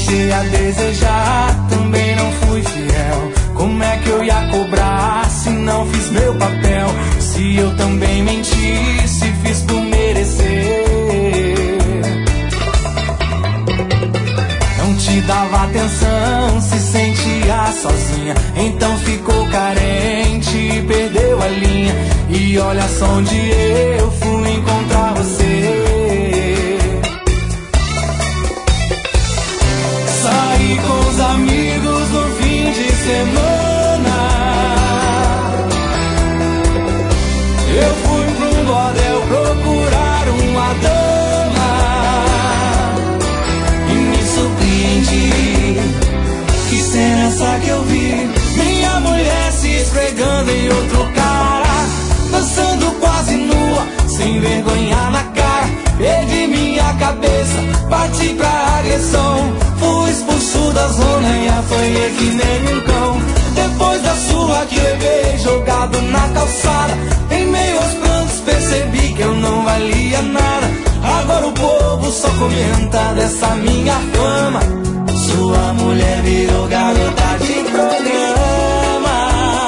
Comecei a desejar, também não fui fiel. Como é que eu ia cobrar se não fiz meu papel? Se eu também menti, se fiz por merecer. Não te dava atenção, se sentia sozinha, então ficou carente, perdeu a linha. E olha só onde eu fui encontrar você. Saí com os amigos no fim de semana. Eu fui pro bordel procurar uma dama e me surpreendi. Que cena essa que eu vi? Minha mulher se esfregando em outro cara, dançando quase nua, sem vergonha na cara. Perdi minha cabeça, parti pra agressão. Fui expulso da zona e apanhei que nem um cão. Depois da surra que levei, jogado na calçada, em meio aos prantos percebi que eu não valia nada. Agora o povo só comenta dessa minha fama. Sua mulher virou garota de programa.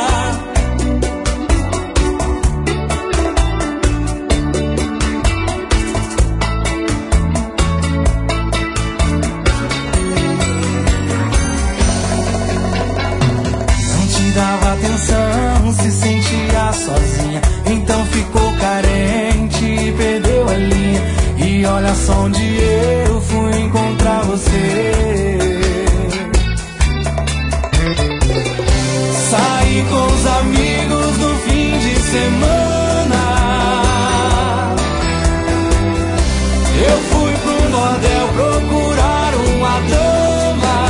Não te dava atenção, se sentia sozinha, então ficou carente, perdeu a linha. E olha só onde eu fui encontrar você. Saí com os amigos no fim de semana. Eu fui pro bordel procurar uma dama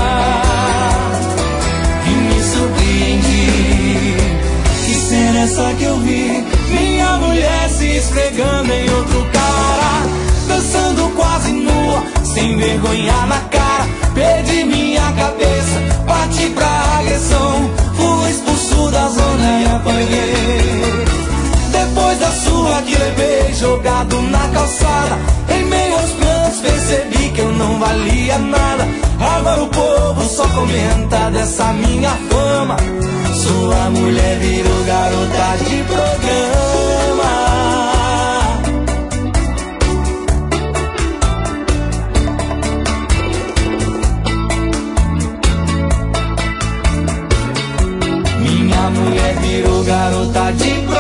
e me surpreendi. Que cena essa que eu vi? Minha mulher se esfregando em outro cara, dançando quase nua, sem vergonha na cara. Perdi minha cabeça, parti pra agressão. Fui expulso da zona e apanhei. Depois da surra que levei, jogado na calçada, em meio aos prantos percebi que eu não valia nada. Agora o povo só comenta dessa minha fama. Sua mulher virou garota de programa. Minha mulher virou garota de programa.